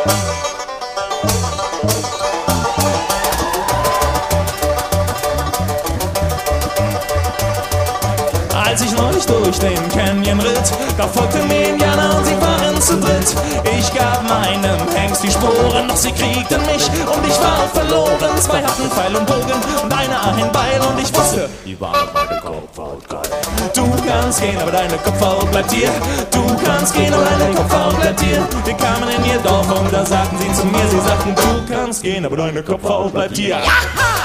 Als ich neulich durch den Canyon ritt, da folgten mir Indianer und sie waren zu dritt. Ich gab meinem Hengst die Sporen, doch sie kriegten mich und ich war verloren. Zwei hatten Pfeil und Bogen und einer ein Beil und ich wusste, die waren meine Kopfhaut geil. Du kannst gehen, aber deine Kopfhaut bleibt hier. Du kannst gehen, aber deine Kopfhaut bleibt hier. Wir kamen in ihr Dorf und da sagten sie zu mir, sie sagten, du kannst gehen, aber deine Kopfhaut bleibt hier. Ja!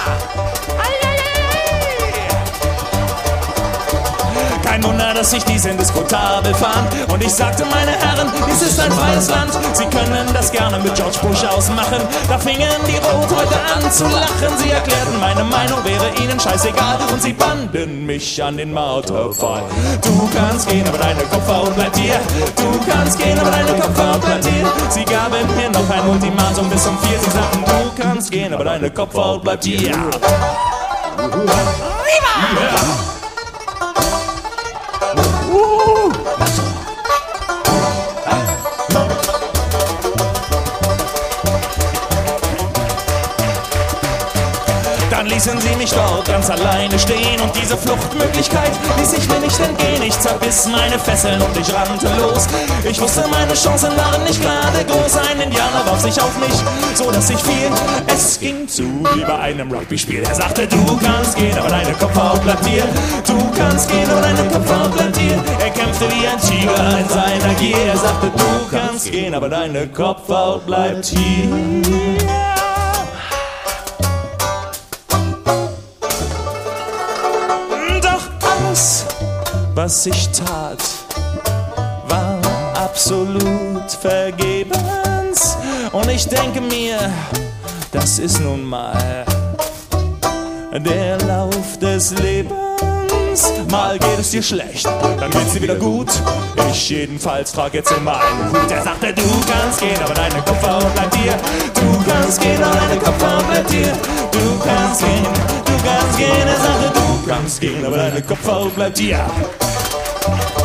Kein Wunder, dass sich dies indiskutabel fand. Und ich sagte, meine Herren, dies ist ein freies Land. Sie können das gerne mit George Bush ausmachen. Da fingen die Rothäute an zu lachen. Sie erklärten, meine Meinung wäre ihnen scheißegal. Und sie banden mich an den Marterpfahl. Du kannst gehen, aber deine Kopfhaut bleibt hier. Du kannst gehen, aber deine Kopfhaut bleibt hier. Sie gaben mir noch ein Ultimatum bis um 4. Sie sagten, du kannst gehen, aber deine Kopfhaut bleibt hier. Ja. Dann ließen sie mich dort ganz alleine stehen und diese Fluchtmöglichkeit ließ ich mir nicht entgehen. Ich zerbiss meine Fesseln und ich rannte los. Ich wusste, meine Chancen waren nicht gerade groß. Ein Indianer warf sich auf mich, so dass ich fiel. Es ging zu wie bei einem Rugby-Spiel. Er sagte, du kannst gehen, aber deine Kopfhaut bleibt hier. Du kannst gehen, aber deine Kopfhaut bleibt hier. Er kämpfte wie ein Tiger in seiner Gier. Er sagte, du kannst gehen, aber deine Kopfhaut bleibt hier. Was ich tat, war absolut vergebens. Und ich denke mir, das ist nun mal der Lauf des Lebens. Mal geht es dir schlecht, dann geht's dir wieder gut. Ich jedenfalls trag jetzt immer einen Hut. Er sagte, du kannst gehen, aber deine Kopfhaut bleibt hier. Du kannst gehen, aber deine Kopfhaut bleibt hier. Du kannst gehen, du kannst gehen. Er sagte, du kannst gehen, aber deine Kopfhaut bleibt hier.